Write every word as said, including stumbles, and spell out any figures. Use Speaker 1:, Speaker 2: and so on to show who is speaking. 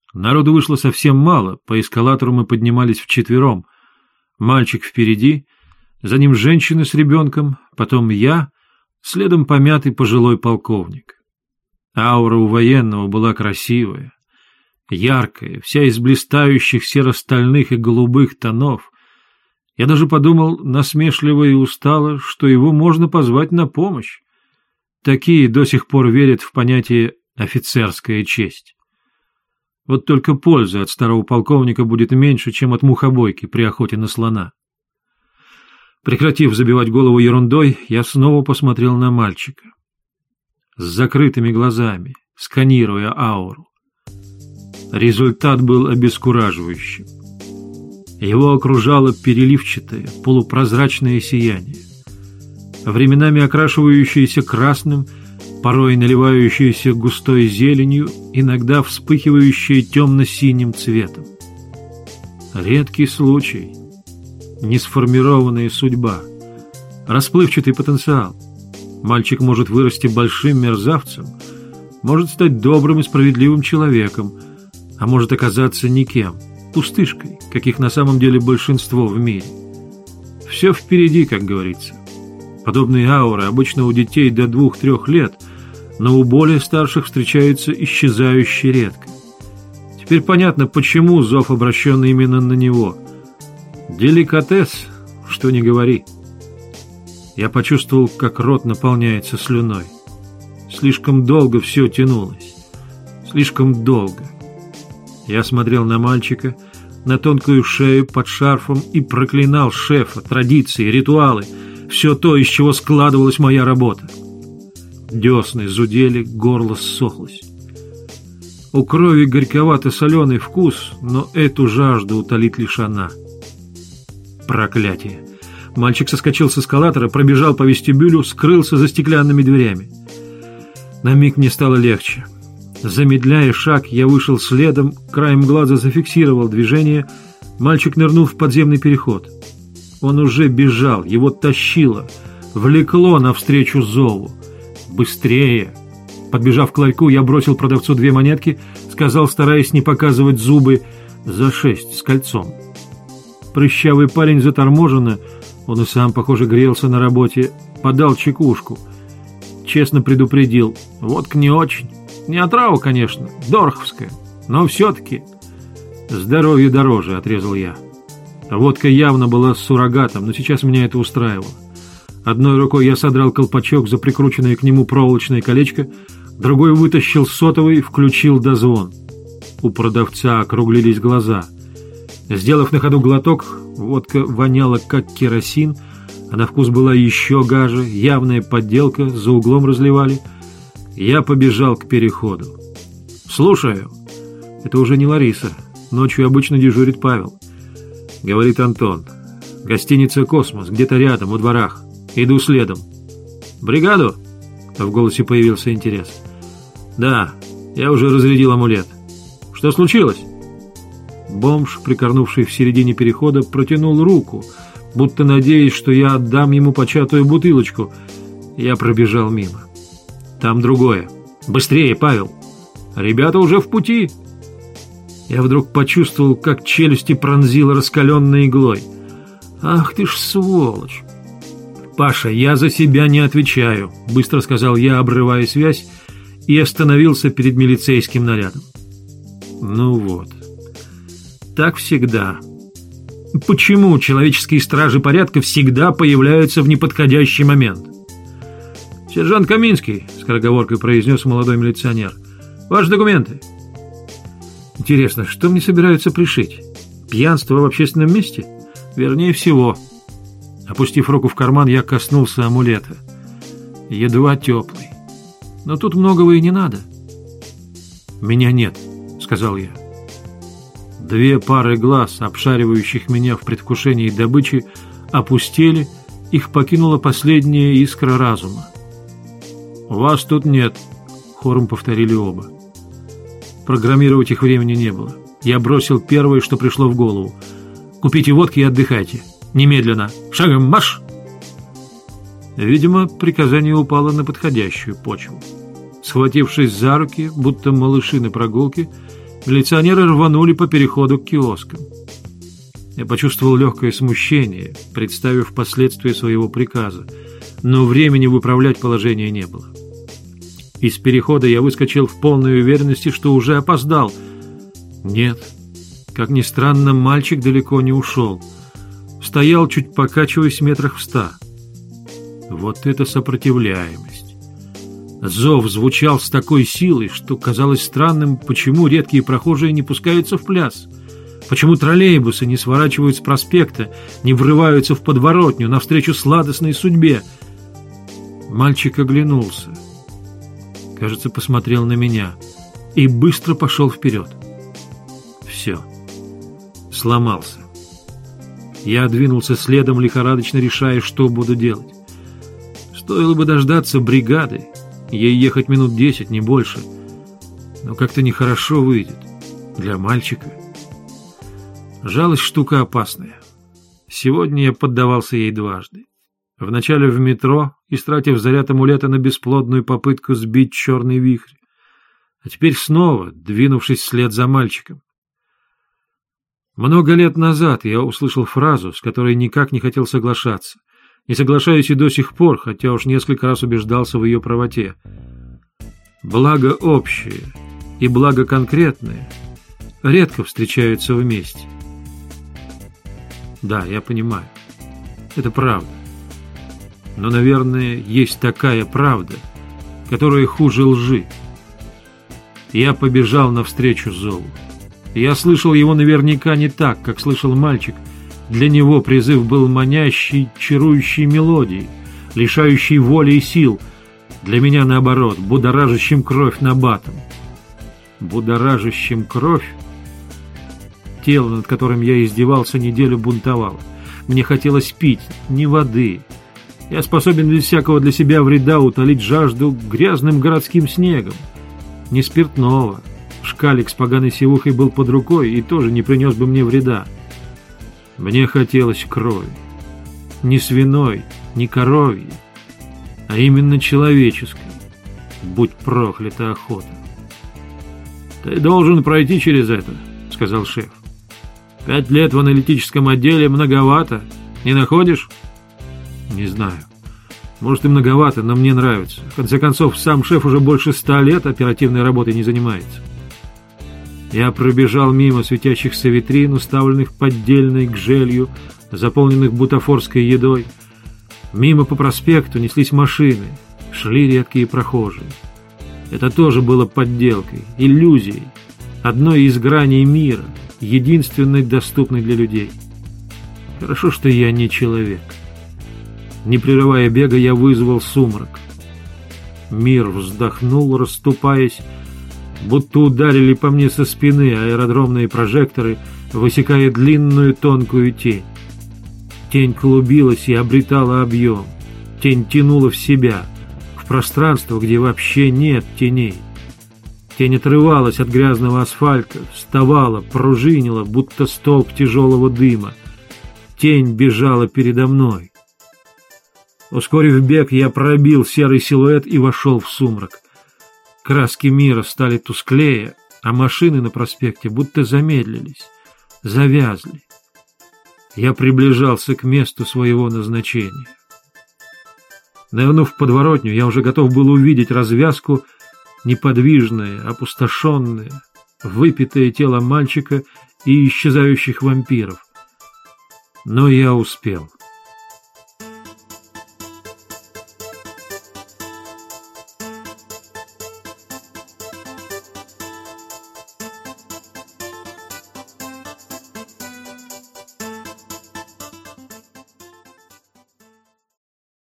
Speaker 1: Народу вышло совсем мало, по эскалатору мы поднимались вчетвером. Мальчик впереди, за ним женщина с ребенком, потом я, следом помятый пожилой полковник. Аура у военного была красивая, яркая, вся из блистающих серо-стальных и голубых тонов. Я даже подумал насмешливо и устало, что его можно позвать на помощь. Такие до сих пор верят в понятие «офицерская честь». Вот только пользы от старого полковника будет меньше, чем от мухобойки при охоте на слона. Прекратив забивать голову ерундой, я снова посмотрел на мальчика. С закрытыми глазами, сканируя ауру. Результат был обескураживающим. Его окружало переливчатое, полупрозрачное сияние, временами окрашивающееся красным, порой наливающееся густой зеленью, иногда вспыхивающее темно-синим цветом. Редкий случай, несформированная судьба, расплывчатый потенциал. Мальчик может вырасти большим мерзавцем, может стать добрым и справедливым человеком, а может оказаться никем, пустышкой, каких на самом деле большинство в мире. Все впереди, как говорится. Подобные ауры обычно у детей до двух-трех лет, но у более старших встречаются исчезающе редко. Теперь понятно, почему зов обращен именно на него. Деликатес, что ни говори. Я почувствовал, как рот наполняется слюной. Слишком долго все тянулось. Слишком долго. Я смотрел на мальчика, на тонкую шею под шарфом и проклинал шефа, традиции, ритуалы, все то, из чего складывалась моя работа. Десны зудели, горло ссохлось. У крови горьковато-соленый вкус, но эту жажду утолит лишь она. Проклятие! Мальчик соскочил с эскалатора, пробежал по вестибюлю, скрылся за стеклянными дверями. На миг мне стало легче. Замедляя шаг, я вышел следом, краем глаза зафиксировал движение. Мальчик нырнул в подземный переход. Он уже бежал, его тащило, влекло навстречу зову. «Быстрее!» Подбежав к ларьку, я бросил продавцу две монетки, сказал, стараясь не показывать зубы, «за шесть с кольцом». Прыщавый парень заторможенно, он и сам, похоже, грелся на работе, подал чекушку. Честно предупредил, водка не очень. Не отрава, конечно, дороховская, но все-таки. Здоровье дороже, отрезал я. Водка явно была с суррогатом, но сейчас меня это устраивало. Одной рукой я содрал колпачок за прикрученное к нему проволочное колечко, другой вытащил сотовый и включил дозвон. У продавца округлились глаза. Сделав на ходу глоток, водка воняла как керосин, а на вкус была еще гаже, явная подделка, за углом разливали. Я побежал к переходу. «Слушаю». Это уже не Лариса. Ночью обычно дежурит Павел. Говорит Антон. «Гостиница «Космос», где-то рядом, у дворах. Иду следом». «Бригаду?» В голосе появился интерес. «Да, я уже разрядил амулет». «Что случилось?» Бомж, прикорнувший в середине перехода, протянул руку, будто надеясь, что я отдам ему початую бутылочку. Я пробежал мимо. «Там другое. Быстрее, Павел! Ребята уже в пути!» Я вдруг почувствовал, как челюсти пронзило раскаленной иглой. «Ах ты ж сволочь!» «Паша, я за себя не отвечаю», — быстро сказал я, обрывая связь, и остановился перед милицейским нарядом. Ну вот. Так всегда. Почему человеческие стражи порядка всегда появляются в неподходящий момент? «Сержант Каминский», — скороговоркой произнес молодой милиционер, — «ваши документы». Интересно, что мне собираются пришить? Пьянство в общественном месте? Вернее всего. Опустив руку в карман, я коснулся амулета. Едва теплый. Но тут многого и не надо. «Меня нет», — сказал я. Две пары глаз, обшаривающих меня в предвкушении добычи, опустели, их покинула последняя искра разума. «Вас тут нет», — хором повторили оба. Программировать их времени не было. Я бросил первое, что пришло в голову. «Купите водки и отдыхайте. Немедленно. Шагом марш!» Видимо, приказание упало на подходящую почву. Схватившись за руки, будто малыши на прогулке, Милиционеры рванули по переходу к киоскам. Я почувствовал легкое смущение, представив последствия своего приказа, но времени выправлять положение не было. Из перехода я выскочил в полной уверенности, что уже опоздал. Нет, как ни странно, мальчик далеко не ушел. Стоял, чуть покачиваясь, метрах в ста. Вот это сопротивляемость! Зов звучал с такой силой, что казалось странным, почему редкие прохожие не пускаются в пляс. Почему троллейбусы не сворачивают с проспекта, не врываются в подворотню навстречу сладостной судьбе? Мальчик оглянулся. Кажется, посмотрел на меня и быстро пошел вперед. Все. Сломался. Я двинулся следом, лихорадочно решая, что буду делать. Стоило бы дождаться бригады, ей ехать минут десять, не больше. Но как-то нехорошо выйдет. Для мальчика. Жалость штука опасная. Сегодня я поддавался ей дважды. Вначале в метро, истратив заряд амулета на бесплодную попытку сбить черный вихрь. А теперь снова, двинувшись вслед за мальчиком. Много лет назад я услышал фразу, с которой никак не хотел соглашаться. Не соглашаюсь и до сих пор, хотя уж несколько раз убеждался в ее правоте. Благо общее и благо конкретное редко встречаются вместе. Да, я понимаю. Это правда. Но, наверное, есть такая правда, которая хуже лжи. Я побежал навстречу зову. Я слышал его наверняка не так, как слышал мальчик. Для него призыв был манящей, чарующей мелодией, лишающей воли и сил. Для меня, наоборот, будоражащим кровь набатом. Будоражащим кровь? Тело, над которым я издевался, неделю бунтовало. Мне хотелось пить, не воды. Я способен без всякого для себя вреда утолить жажду грязным городским снегом. Не спиртного. Шкалик с поганой сивухой был под рукой и тоже не принес бы мне вреда. Мне хотелось крови. Не свиной, не коровьей, а именно человеческой. Будь проклята охота. «Ты должен пройти через это», — сказал шеф. «Пять лет в аналитическом отделе многовато. Не находишь?» «Не знаю. Может и многовато, но мне нравится. В конце концов, сам шеф уже больше ста лет оперативной работой не занимается». Я пробежал мимо светящихся витрин, уставленных поддельной гжелью, заполненных бутафорской едой. Мимо по проспекту неслись машины, шли редкие прохожие. Это тоже было подделкой, иллюзией, одной из граней мира, единственной доступной для людей. Хорошо, что я не человек. Не прерывая бега, я вызвал сумрак. Мир вздохнул, расступаясь, будто ударили по мне со спины аэродромные прожекторы, высекая длинную тонкую тень. Тень клубилась и обретала объем. Тень тянула в себя, в пространство, где вообще нет теней. Тень отрывалась от грязного асфальта, вставала, пружинила, будто столб тяжелого дыма. Тень бежала передо мной. Ускорив бег, я пробил серый силуэт и вошел в сумрак. Краски мира стали тусклее, а машины на проспекте будто замедлились, завязли. Я приближался к месту своего назначения. Нырнув в подворотню, я уже готов был увидеть развязку, неподвижное, опустошенное, выпитое тело мальчика и исчезающих вампиров. Но я успел.